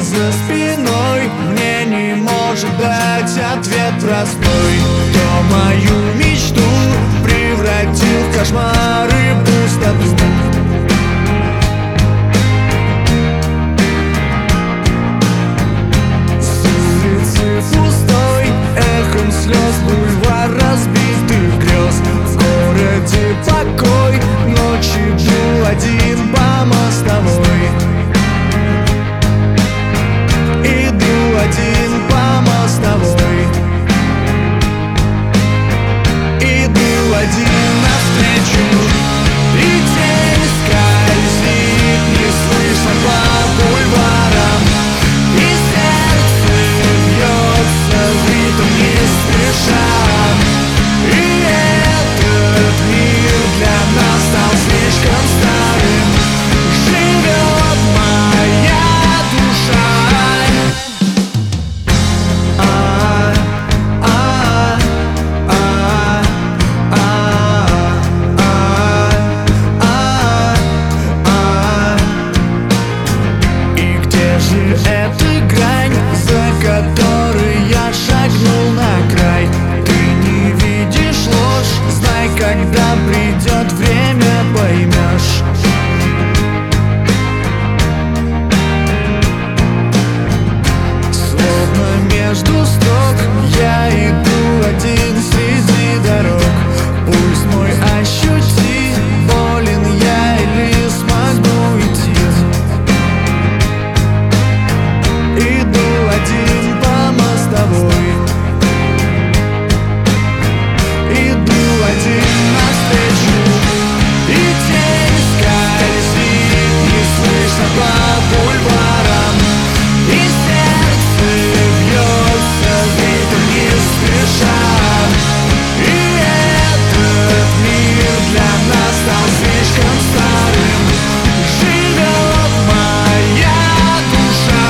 за спиной мне не может дать ответ простой. Кто мою мечту превратил в кошмар и пустоту. С улицы пустой эхом слез бульвар разбитых грез. В городе покой, ночью иду один по мостовой. Иду один по мостовой. Иду один навстречу, и тень скользит неслышно по бульварам, и сердце бьется в ритм не спеша. И этот мир для нас стал слишком старым. Живет моя душа. И где же эта грань, за которой я шагнул на край? Ты не видишь ложь, знай, когда придет время, поймешь. Словно между строк я иду один среди дорог. Пульс мой ощути, болен я или смогу идти. Иду один по мостовой. Иду один навстречу, и тень скользит неслышно по бульварам, и сердце бьется в ритм не спеша. И этот мир для нас стал слишком старым. Живет моя душа.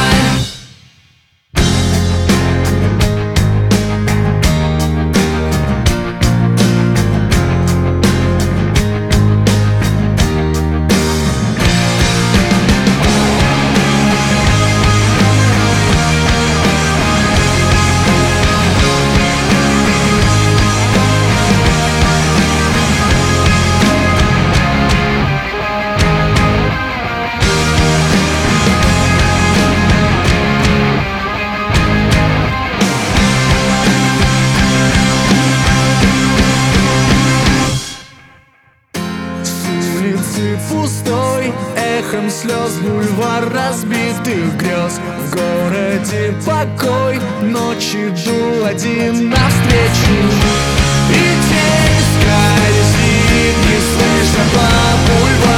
Улицы пустой, эхом слез бульвар разбитых грез. В городе покой, ночью иду один навстречу, и тень скользит неслышно по бульварам.